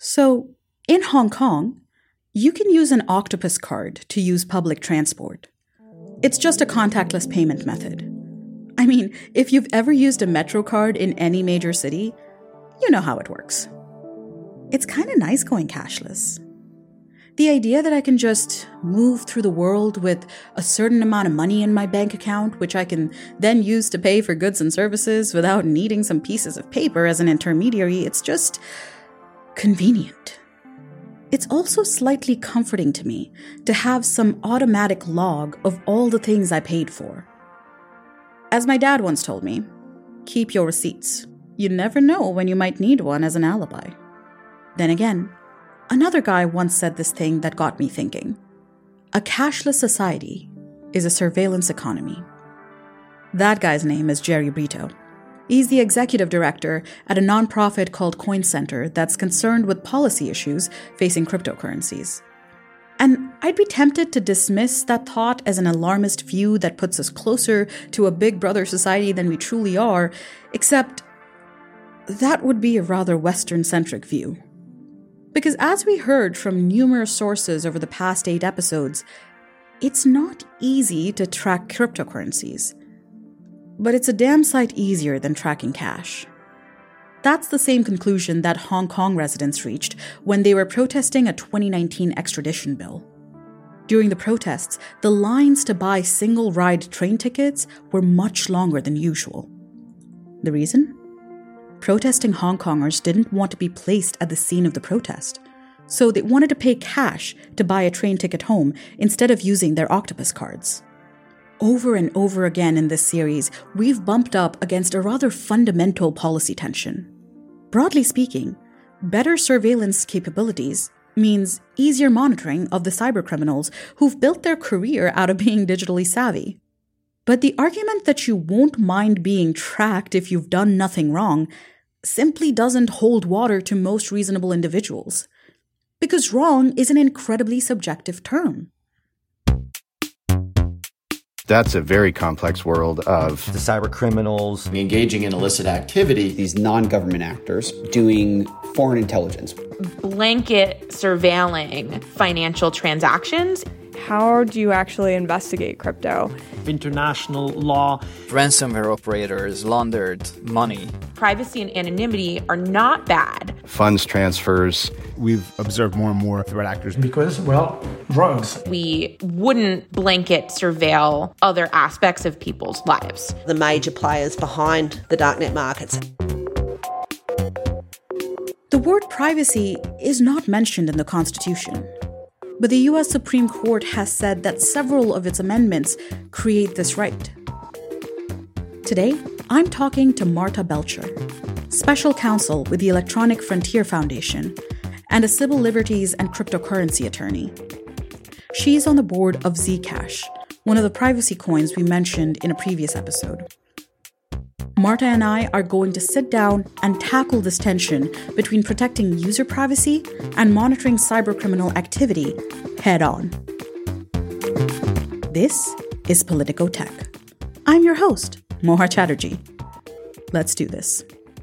So, in Hong Kong, you can use an octopus card to use public transport. It's just a contactless payment method. I mean, if you've ever used a Metro card in any major city, you know how it works. It's kind of nice going cashless. The idea that I can just move through the world with a certain amount of money in my bank account, which I can then use to pay for goods and services without needing some pieces of paper as an intermediary, it's just convenient. It's also slightly comforting to me to have some automatic log of all the things I paid for. As my dad once told me, keep your receipts. You never know when you might need one as an alibi. Then again, another guy once said this thing that got me thinking. A cashless society is a surveillance economy. That guy's name is Jerry Brito. He's the executive director at a nonprofit called Coin Center that's concerned with policy issues facing cryptocurrencies. And I'd be tempted to dismiss that thought as an alarmist view that puts us closer to a big brother society than we truly are, except that would be a rather Western-centric view. Because as we heard from numerous sources over the past 8 episodes, it's not easy to track cryptocurrencies. But it's a damn sight easier than tracking cash. That's the same conclusion that Hong Kong residents reached when they were protesting a 2019 extradition bill. During the protests, the lines to buy single-ride train tickets were much longer than usual. The reason? Protesting Hong Kongers didn't want to be placed at the scene of the protest, so they wanted to pay cash to buy a train ticket home instead of using their octopus cards. Over and over again in this series, we've bumped up against a rather fundamental policy tension. Broadly speaking, better surveillance capabilities means easier monitoring of the cybercriminals who've built their career out of being digitally savvy. But the argument that you won't mind being tracked if you've done nothing wrong simply doesn't hold water to most reasonable individuals. Because wrong is an incredibly subjective term. That's a very complex world of the cyber criminals engaging in illicit activity. These non-government actors doing foreign intelligence. Blanket surveilling financial transactions. How do you actually investigate crypto? International law. Ransomware operators laundered money. Privacy and anonymity are not bad. Funds transfers. We've observed more and more threat actors. Because, well, drugs. We wouldn't blanket surveil other aspects of people's lives. The major players behind the darknet markets. The word privacy is not mentioned in the Constitution. But the US Supreme Court has said that several of its amendments create this right. Today, I'm talking to Marta Belcher, special counsel with the Electronic Frontier Foundation and a civil liberties and cryptocurrency attorney. She's on the board of Zcash, one of the privacy coins we mentioned in a previous episode. Marta and I are going to sit down and tackle this tension between protecting user privacy and monitoring cybercriminal activity head on. This is Politico Tech. I'm your host, Mohar Chatterjee. Let's do this.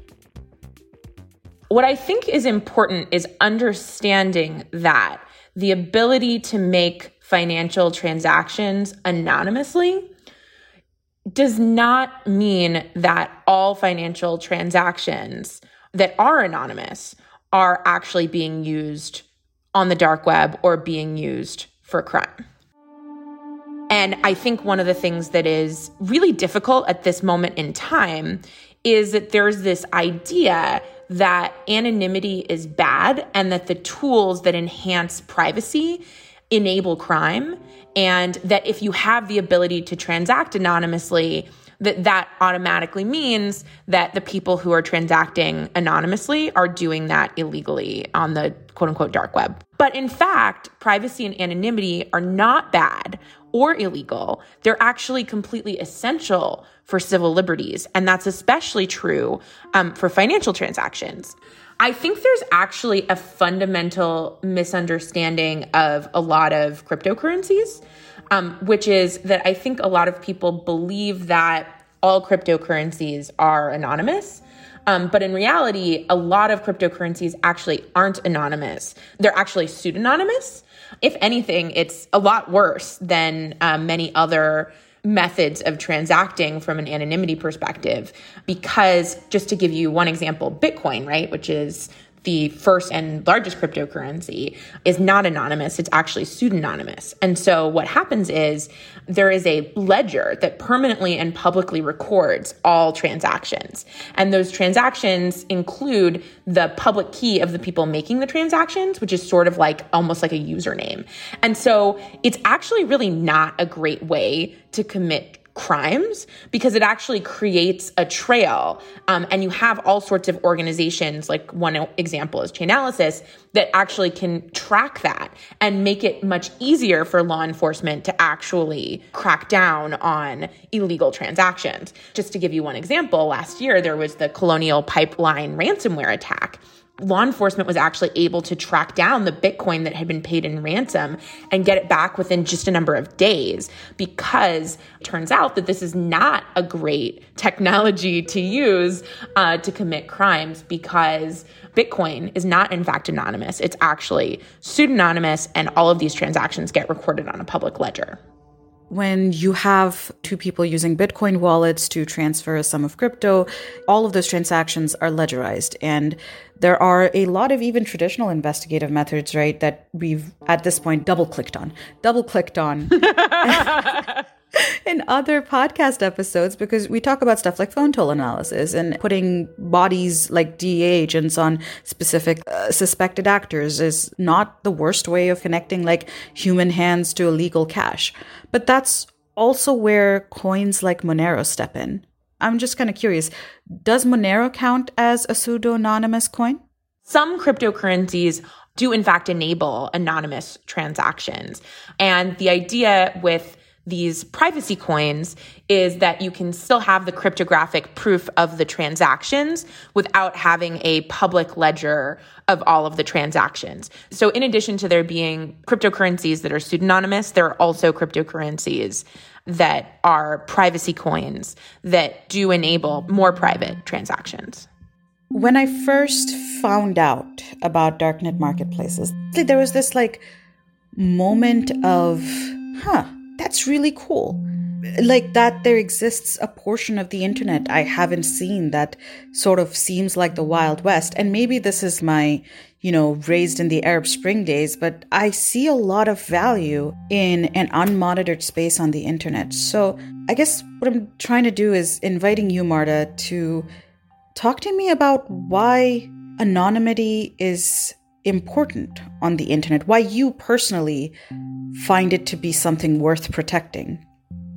What I think is important is understanding that the ability to make financial transactions anonymously does not mean that all financial transactions that are anonymous are actually being used on the dark web or being used for crime. And I think one of the things that is really difficult at this moment in time is that there's this idea that anonymity is bad and that the tools that enhance privacy enable crime, and that if you have the ability to transact anonymously, that automatically means that the people who are transacting anonymously are doing that illegally on the quote-unquote dark web. But in fact, privacy and anonymity are not bad or illegal. They're actually completely essential for civil liberties, and that's especially true for financial transactions. I think there's actually a fundamental misunderstanding of a lot of cryptocurrencies, which is that I think a lot of people believe that all cryptocurrencies are anonymous. But in reality, a lot of cryptocurrencies actually aren't anonymous. They're actually pseudonymous. If anything, it's a lot worse than many other methods of transacting from an anonymity perspective. Because just to give you one example, Bitcoin, right, which is the first and largest cryptocurrency, is not anonymous. It's actually pseudonymous. And so what happens is there is a ledger that permanently and publicly records all transactions. And those transactions include the public key of the people making the transactions, which is sort of like almost like a username. And so it's actually really not a great way to commit crimes because it actually creates a trail. And you have all sorts of organizations, like one example is Chainalysis, that actually can track that and make it much easier for law enforcement to actually crack down on illegal transactions. Just to give you one example, last year there was the Colonial Pipeline ransomware attack. Law enforcement was actually able to track down the Bitcoin that had been paid in ransom and get it back within just a number of days, because it turns out that this is not a great technology to use to commit crimes, because Bitcoin is not in fact anonymous. It's actually pseudonymous, and all of these transactions get recorded on a public ledger. When you have two people using Bitcoin wallets to transfer a sum of crypto, all of those transactions are ledgerized. And there are a lot of even traditional investigative methods, right, that we've at this point double-clicked on in other podcast episodes, because we talk about stuff like phone toll analysis and putting bodies like DEA agents on specific suspected actors is not the worst way of connecting like human hands to illegal cash. But that's also where coins like Monero step in. I'm just kind of curious, does Monero count as a pseudo-anonymous coin? Some cryptocurrencies do in fact enable anonymous transactions. And the idea with these privacy coins is that you can still have the cryptographic proof of the transactions without having a public ledger of all of the transactions. So in addition to there being cryptocurrencies that are pseudonymous, there are also cryptocurrencies that are privacy coins that do enable more private transactions. When I first found out about darknet marketplaces, there was this like moment of, that's really cool. Like that there exists a portion of the internet I haven't seen that sort of seems like the Wild West. And maybe this is my, raised in the Arab Spring days, but I see a lot of value in an unmonitored space on the internet. So I guess what I'm trying to do is inviting you, Marta, to talk to me about why anonymity is important on the internet, why you personally find it to be something worth protecting.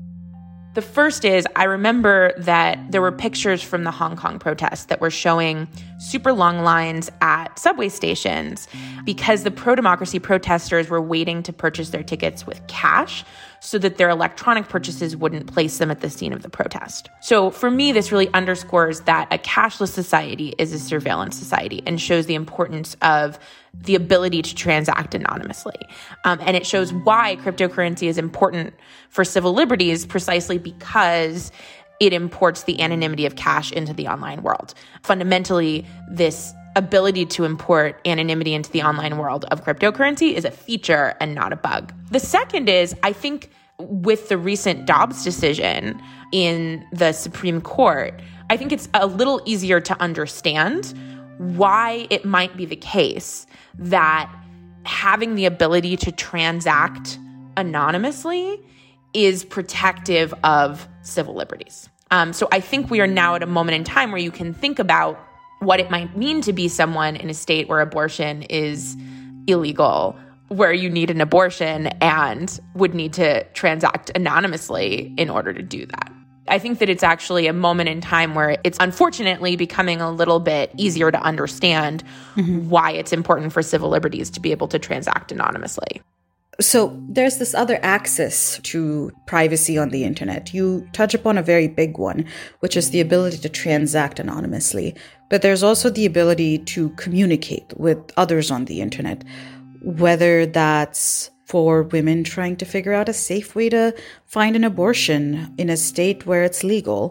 The first is, I remember that there were pictures from the Hong Kong protests that were showing super long lines at subway stations because the pro-democracy protesters were waiting to purchase their tickets with cash so that their electronic purchases wouldn't place them at the scene of the protest. So for me, this really underscores that a cashless society is a surveillance society and shows the importance of the ability to transact anonymously. And it shows why cryptocurrency is important for civil liberties, precisely because it imports the anonymity of cash into the online world. Fundamentally, this ability to import anonymity into the online world of cryptocurrency is a feature and not a bug. The second is, I think with the recent Dobbs decision in the Supreme Court, I think it's a little easier to understand why it might be the case that having the ability to transact anonymously is protective of civil liberties. So I think we are now at a moment in time where you can think about what it might mean to be someone in a state where abortion is illegal, where you need an abortion and would need to transact anonymously in order to do that. I think that it's actually a moment in time where it's unfortunately becoming a little bit easier to understand why it's important for civil liberties to be able to transact anonymously. So there's this other axis to privacy on the internet. You touch upon a very big one, which is the ability to transact anonymously. But there's also the ability to communicate with others on the internet, whether that's for women trying to figure out a safe way to find an abortion in a state where it's legal,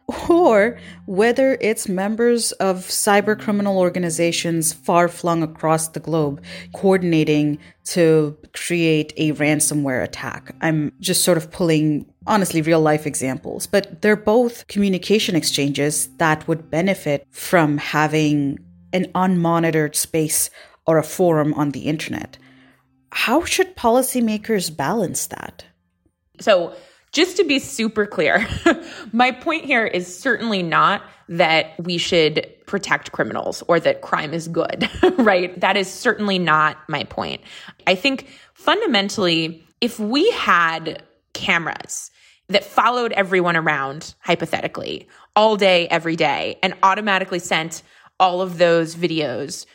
or whether it's members of cybercriminal organizations far-flung across the globe coordinating to create a ransomware attack. I'm just sort of pulling, honestly, real-life examples, but they're both communication exchanges that would benefit from having an unmonitored space or a forum on the internet. How should policymakers balance that? So just to be super clear, my point here is certainly not that we should protect criminals or that crime is good, right? That is certainly not my point. I think fundamentally, if we had cameras that followed everyone around, hypothetically, all day, every day, and automatically sent all of those videos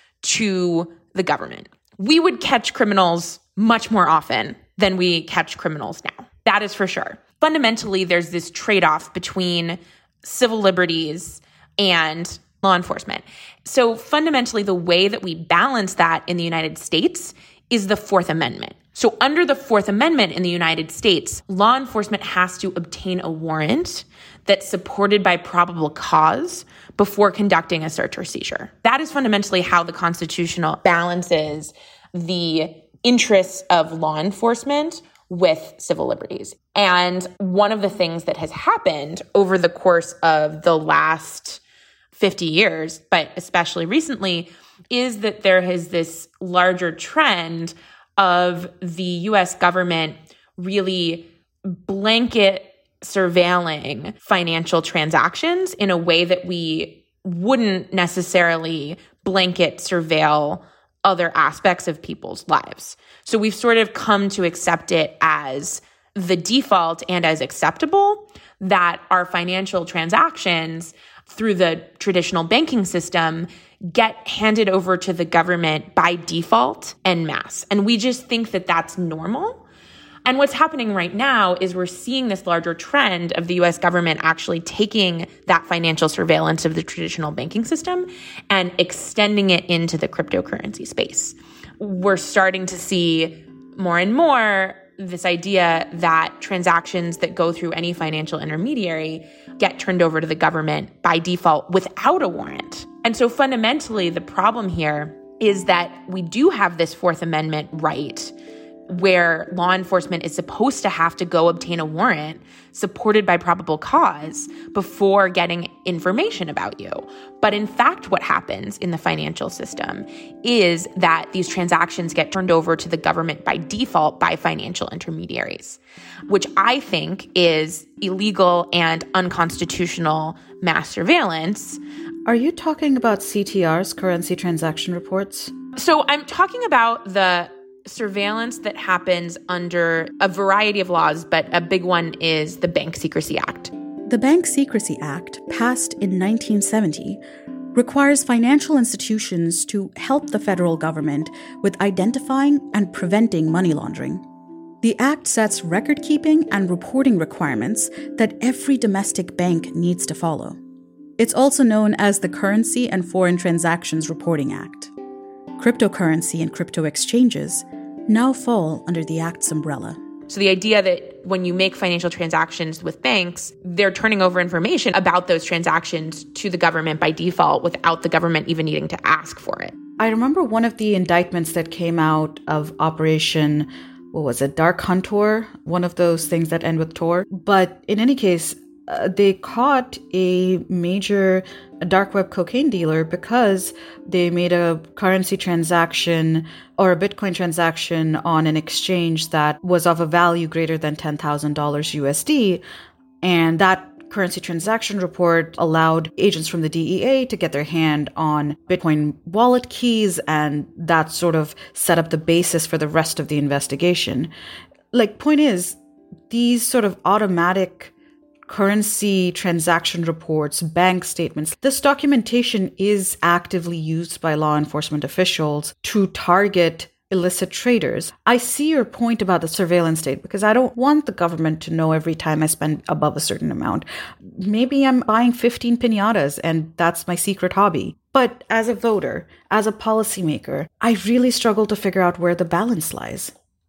to the government, we would catch criminals much more often than we catch criminals now. That is for sure. Fundamentally, there's this trade-off between civil liberties and law enforcement. So fundamentally, the way that we balance that in the United States is the Fourth Amendment. So under the Fourth Amendment in the United States, law enforcement has to obtain a warrant that's supported by probable cause before conducting a search or seizure. That is fundamentally how the Constitution balances the interests of law enforcement with civil liberties. And one of the things that has happened over the course of the last 50 years, but especially recently, is that there is this larger trend of the US government really blanket surveilling financial transactions in a way that we wouldn't necessarily blanket surveil other aspects of people's lives. So we've sort of come to accept it as the default and as acceptable that our financial transactions through the traditional banking system get handed over to the government by default en masse. And we just think that that's normal. And what's happening right now is we're seeing this larger trend of the US government actually taking that financial surveillance of the traditional banking system and extending it into the cryptocurrency space. We're starting to see more and more this idea that transactions that go through any financial intermediary get turned over to the government by default without a warrant. And so fundamentally, the problem here is that we do have this Fourth Amendment right where law enforcement is supposed to have to go obtain a warrant supported by probable cause before getting information about you. But in fact, what happens in the financial system is that these transactions get turned over to the government by default by financial intermediaries, which I think is illegal and unconstitutional mass surveillance. Are you talking about CTR's, currency transaction reports? So I'm talking about the surveillance that happens under a variety of laws, but a big one is the Bank Secrecy Act. The Bank Secrecy Act, passed in 1970, requires financial institutions to help the federal government with identifying and preventing money laundering. The act sets record-keeping and reporting requirements that every domestic bank needs to follow. It's also known as the Currency and Foreign Transactions Reporting Act. Cryptocurrency and crypto exchanges now fall under the Act's umbrella. So the idea that when you make financial transactions with banks, they're turning over information about those transactions to the government by default without the government even needing to ask for it. I remember one of the indictments that came out of Operation, Dark Hunter? One of those things that end with Tor. But in any case, they caught a major dark web cocaine dealer because they made a currency transaction or a Bitcoin transaction on an exchange that was of a value greater than $10,000 USD. And that currency transaction report allowed agents from the DEA to get their hand on Bitcoin wallet keys, and that sort of set up the basis for the rest of the investigation. Point is, these sort of automatic currency transaction reports, bank statements, this documentation is actively used by law enforcement officials to target illicit traders. I see your point about the surveillance state because I don't want the government to know every time I spend above a certain amount. Maybe I'm buying 15 piñatas and that's my secret hobby. But as a voter, as a policymaker, I really struggle to figure out where the balance lies.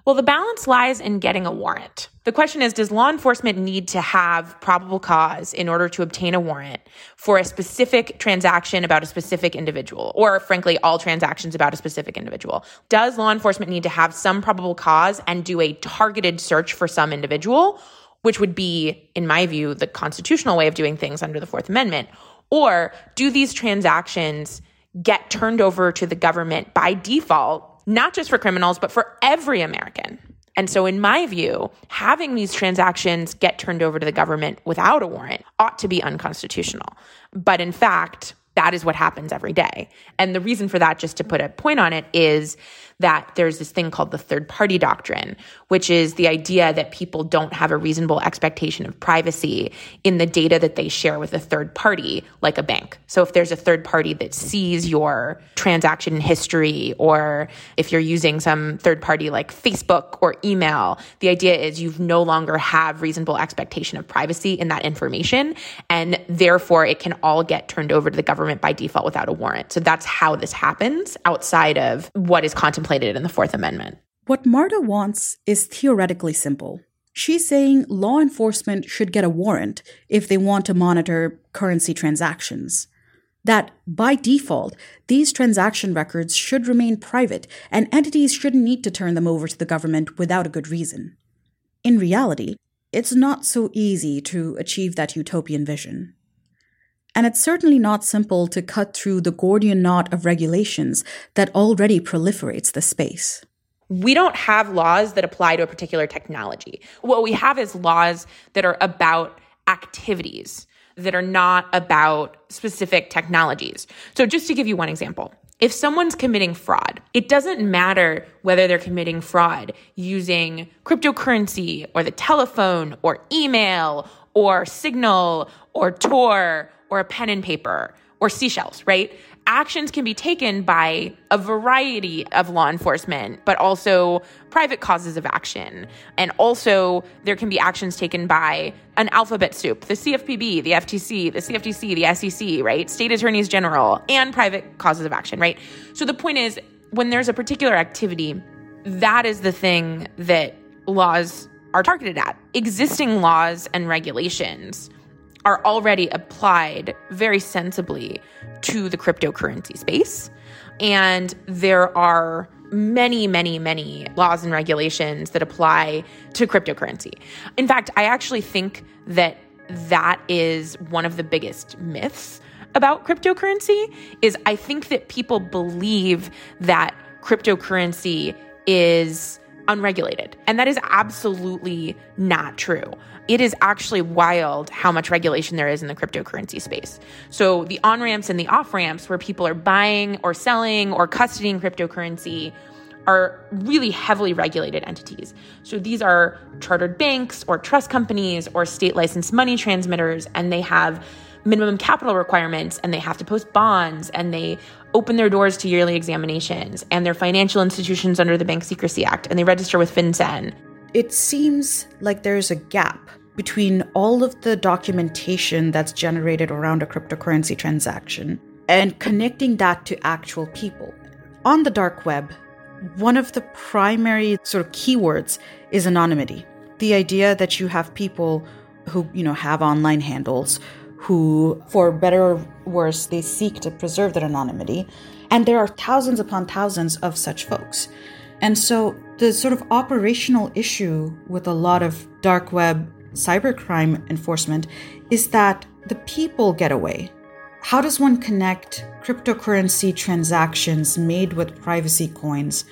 Well, the balance lies in getting a warrant. The question is, does law enforcement need to have probable cause in order to obtain a warrant for a specific transaction about a specific individual, or frankly, all transactions about a specific individual? Does law enforcement need to have some probable cause and do a targeted search for some individual, which would be, in my view, the constitutional way of doing things under the Fourth Amendment? Or do these transactions get turned over to the government by default, not just for criminals, but for every American? And so in my view, having these transactions get turned over to the government without a warrant ought to be unconstitutional. But in fact, that is what happens every day. And the reason for that, just to put a point on it, is that there's this thing called the third party doctrine, which is the idea that people don't have a reasonable expectation of privacy in the data that they share with a third party, like a bank. So if there's a third party that sees your transaction history, or if you're using some third party like Facebook or email, the idea is you no longer have reasonable expectation of privacy in that information, and therefore it can all get turned over to the government by default without a warrant. So that's how this happens outside of what is contemplated in the Fourth Amendment. What Marta wants is theoretically simple. She's saying law enforcement should get a warrant if they want to monitor currency transactions. That, by default, these transaction records should remain private and entities shouldn't need to turn them over to the government without a good reason. In reality, it's not so easy to achieve that utopian vision. And it's certainly not simple to cut through the Gordian knot of regulations that already proliferates the space. We don't have laws that apply to a particular technology. What we have is laws that are about activities, that are not about specific technologies. So just to give you one example, if someone's committing fraud, it doesn't matter whether they're committing fraud using cryptocurrency or the telephone or email or Signal or Tor or a pen and paper or seashells, right? Actions can be taken by a variety of law enforcement, but also private causes of action. And also there can be actions taken by an alphabet soup, the CFPB, the FTC, the CFTC, the SEC, right? State attorneys general, and private causes of action, right? So the point is, when there's a particular activity, that is the thing that laws are targeted at. Existing laws and regulations are already applied very sensibly to the cryptocurrency space. And there are many, many, many laws and regulations that apply to cryptocurrency. In fact, I actually think that that is one of the biggest myths about cryptocurrency. Is I think that people believe that cryptocurrency is unregulated. And that is absolutely not true. It is actually wild how much regulation there is in the cryptocurrency space. So the on-ramps and the off-ramps where people are buying or selling or custodying cryptocurrency are really heavily regulated entities. So these are chartered banks or trust companies or state licensed money transmitters, and they have minimum capital requirements, and they have to post bonds, and they open their doors to yearly examinations, and they're financial institutions under the Bank Secrecy Act, and they register with FinCEN. It seems like there's a gap between all of the documentation that's generated around a cryptocurrency transaction and connecting that to actual people. On the dark web, one of the primary sort of keywords is anonymity. The idea that you have people who, have online handles who, for better or worse, they seek to preserve their anonymity. And there are thousands upon thousands of such folks. And so the sort of operational issue with a lot of dark web cybercrime enforcement is that the people get away. How does one connect cryptocurrency transactions made with privacy coins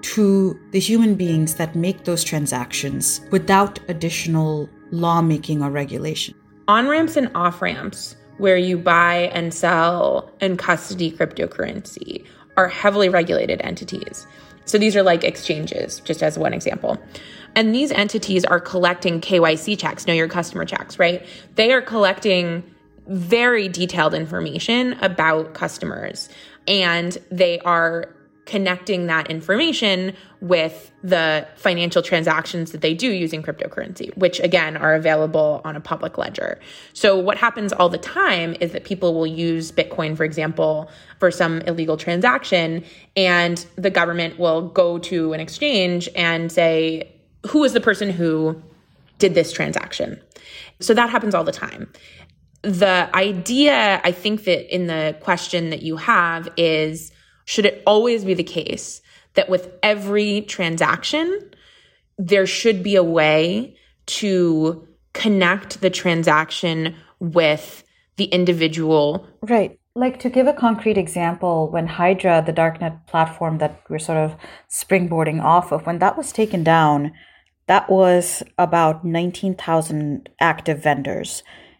to the human beings that make those transactions without additional lawmaking or regulation? On-ramps and off-ramps where you buy and sell and custody cryptocurrency are heavily regulated entities. So these are like exchanges, just as one example. And these entities are collecting KYC checks, know your customer checks, right? They are collecting very detailed information about customers, and they are connecting that information with the financial transactions that they do using cryptocurrency, which again are available on a public ledger. So what happens all the time is that people will use Bitcoin, for example, for some illegal transaction, and the government will go to an exchange and say, who is the person who did this transaction? So that happens all the time. The idea, I think, that in the question that you have is, should it always be the case that with every transaction, there should be a way to connect the transaction with the individual? Right. Like, to give a concrete example, when Hydra, the darknet platform that we're sort of springboarding off of, when that was taken down, that was about 19,000 active vendors.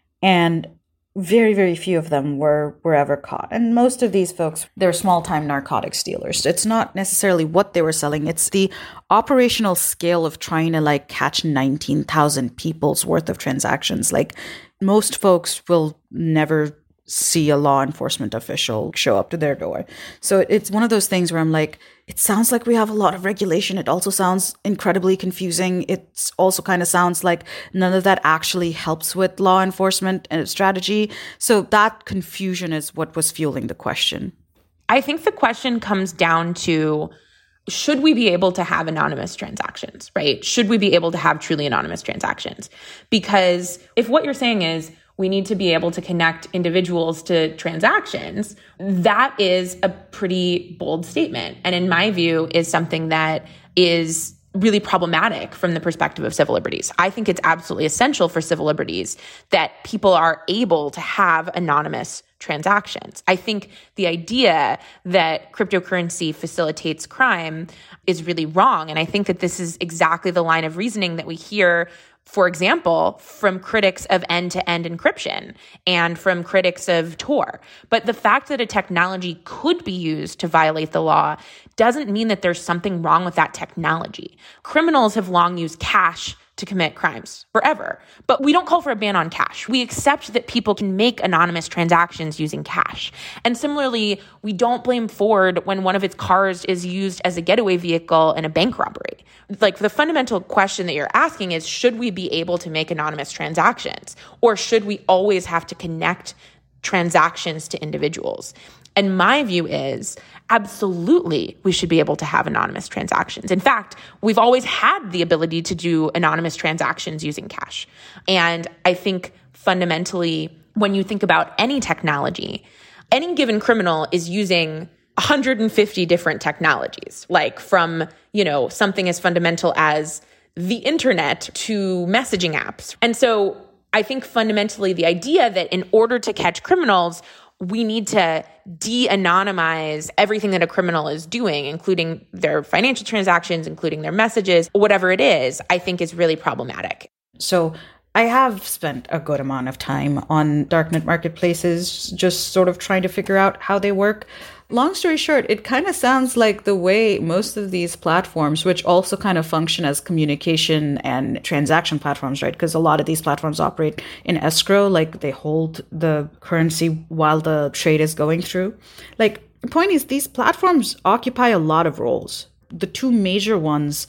And very, very few of them were ever caught. And most of these folks, they're small-time narcotics dealers. It's not necessarily what they were selling. It's the operational scale of trying to catch 19,000 people's worth of transactions. Most folks will never see a law enforcement official show up to their door. So it's one of those things where I'm like, it sounds like we have a lot of regulation. It also sounds incredibly confusing. It also kind of sounds like none of that actually helps with law enforcement and strategy. So that confusion is what was fueling the question. I think the question comes down to, should we be able to have anonymous transactions, right? Should we be able to have truly anonymous transactions? Because if what you're saying is, we need to be able to connect individuals to transactions, that is a pretty bold statement. And in my view, is something that is really problematic from the perspective of civil liberties. I think it's absolutely essential for civil liberties that people are able to have anonymous transactions. I think the idea that cryptocurrency facilitates crime is really wrong. And I think that this is exactly the line of reasoning that we hear, for example, from critics of end-to-end encryption and from critics of Tor. But the fact that a technology could be used to violate the law doesn't mean that there's something wrong with that technology. Criminals have long used cash to commit crimes forever. But we don't call for a ban on cash. We accept that people can make anonymous transactions using cash. And similarly, we don't blame Ford when one of its cars is used as a getaway vehicle in a bank robbery. The fundamental question that you're asking is, should we be able to make anonymous transactions? Or should we always have to connect transactions to individuals? And my view is, absolutely, we should be able to have anonymous transactions. In fact, we've always had the ability to do anonymous transactions using cash. And I think fundamentally, when you think about any technology, any given criminal is using 150 different technologies, from, something as fundamental as the internet to messaging apps. And so I think fundamentally the idea that in order to catch criminals, we need to de-anonymize everything that a criminal is doing, including their financial transactions, including their messages, whatever it is, I think is really problematic. So I have spent a good amount of time on darknet marketplaces, just sort of trying to figure out how they work. Long story short, it kind of sounds like the way most of these platforms, which also kind of function as communication and transaction platforms, right? Because a lot of these platforms operate in escrow, they hold the currency while the trade is going through. The point is, these platforms occupy a lot of roles. The two major ones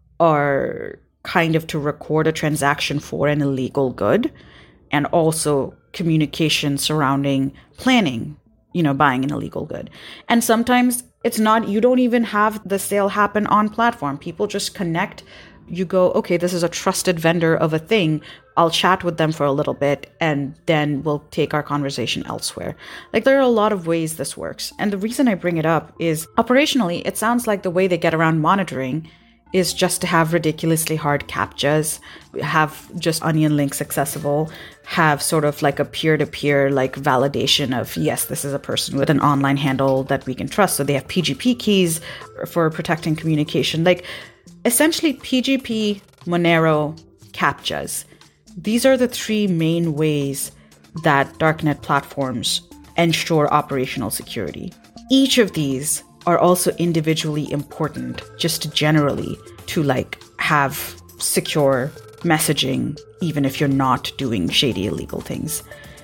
are kind of to record a transaction for an illegal good, and also communication surrounding planning, buying an illegal good. And sometimes it's not, you don't even have the sale happen on platform. People just connect. You go, okay, this is a trusted vendor of a thing. I'll chat with them for a little bit, and then we'll take our conversation elsewhere. There are a lot of ways this works. And the reason I bring it up is, operationally, it sounds like the way they get around monitoring is just to have ridiculously hard CAPTCHAs, have just onion links accessible, have sort of a peer-to-peer validation of, yes, this is a person with an online handle that we can trust. So they have PGP keys for protecting communication. Essentially PGP, Monero, CAPTCHAs. These are the three main ways that darknet platforms ensure operational security. Each of these are also individually important, just generally, to have secure messaging, even if you're not doing shady illegal things.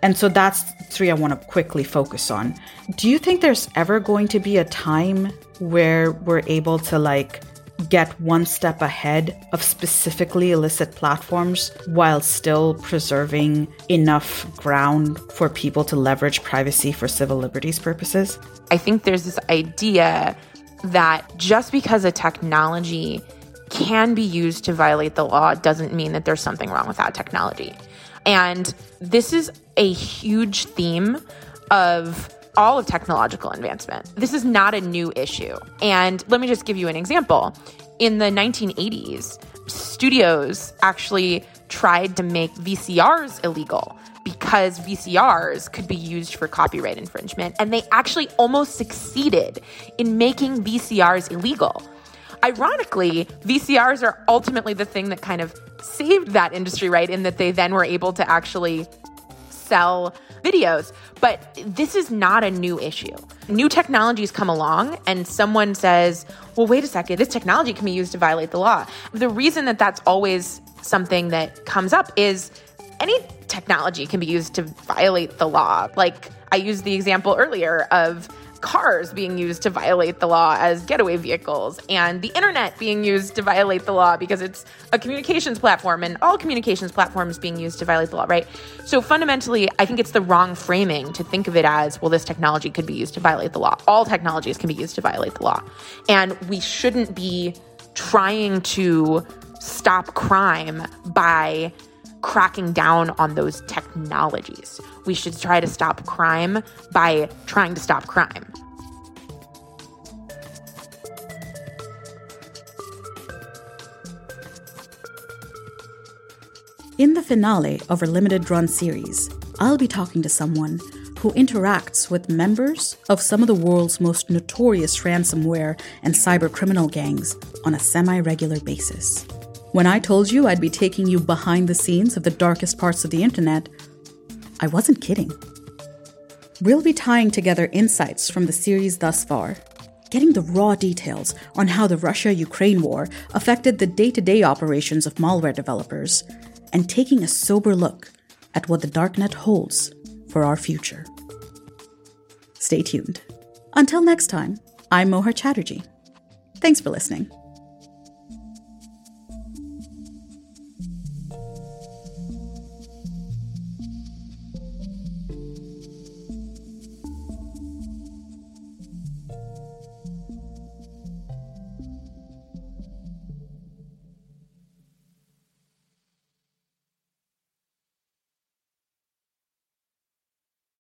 And so that's three I want to quickly focus on. Do you think there's ever going to be a time where we're able to get one step ahead of specifically illicit platforms while still preserving enough ground for people to leverage privacy for civil liberties purposes? I think there's this idea that just because a technology can be used to violate the law doesn't mean that there's something wrong with that technology. And this is a huge theme of all of technological advancement. This is not a new issue. And let me just give you an example. In the 1980s, studios actually tried to make VCRs illegal because VCRs could be used for copyright infringement. And they actually almost succeeded in making VCRs illegal. Ironically, VCRs are ultimately the thing that kind of saved that industry, right? In that they then were able to actually sell videos. But this is not a new issue. New technologies come along and someone says, well, wait a second, this technology can be used to violate the law. The reason that that's always something that comes up is any technology can be used to violate the law. Like I used the example earlier of cars being used to violate the law as getaway vehicles, and the internet being used to violate the law because it's a communications platform, and all communications platforms being used to violate the law, right? So fundamentally, I think it's the wrong framing to think of it as, well, this technology could be used to violate the law. All technologies can be used to violate the law. And we shouldn't be trying to stop crime by cracking down on those technologies. We should try to stop crime by trying to stop crime. In the finale of our limited run series, I'll be talking to someone who interacts with members of some of the world's most notorious ransomware and cybercriminal gangs on a semi-regular basis. When I told you I'd be taking you behind the scenes of the darkest parts of the internet, I wasn't kidding. We'll be tying together insights from the series thus far, getting the raw details on how the Russia-Ukraine war affected the day-to-day operations of malware developers, and taking a sober look at what the darknet holds for our future. Stay tuned. Until next time, I'm Mohar Chatterjee. Thanks for listening.